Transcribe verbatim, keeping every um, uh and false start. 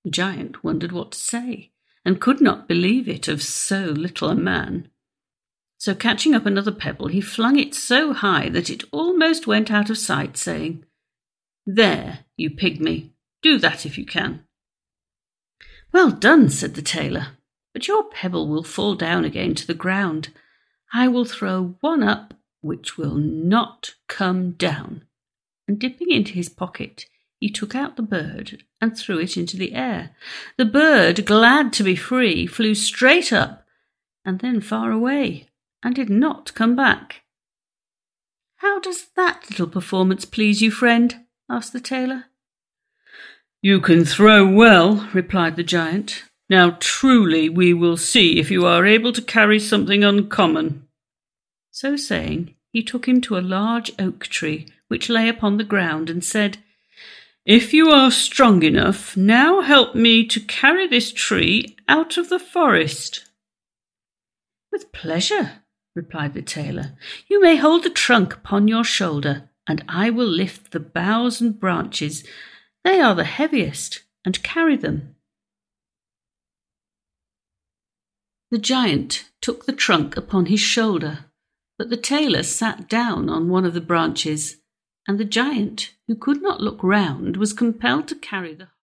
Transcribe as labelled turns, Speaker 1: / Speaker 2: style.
Speaker 1: The giant wondered what to say, and could not believe it of so little a man. So catching up another pebble, he flung it so high that it almost went out of sight, saying, "There, you pygmy, do that if you can." "Well done," said the tailor, "but your pebble will fall down again to the ground. I will throw one up which will not come down." And dipping into his pocket, he took out the bird and threw it into the air. The bird, glad to be free, flew straight up and then far away, and did not come back. "How does that little performance please you, friend?" asked the tailor. "You can throw well," replied the giant. "Now truly we will see if you are able to carry something uncommon." So saying, he took him to a large oak tree which lay upon the ground, and said, "If you are strong enough, now help me to carry this tree out of the forest." "With pleasure," replied the tailor. "You may hold the trunk upon your shoulder, and I will lift the boughs and branches. They are the heaviest, and carry them." The giant took the trunk upon his shoulder, but the tailor sat down on one of the branches, and the giant, who could not look round, was compelled to carry the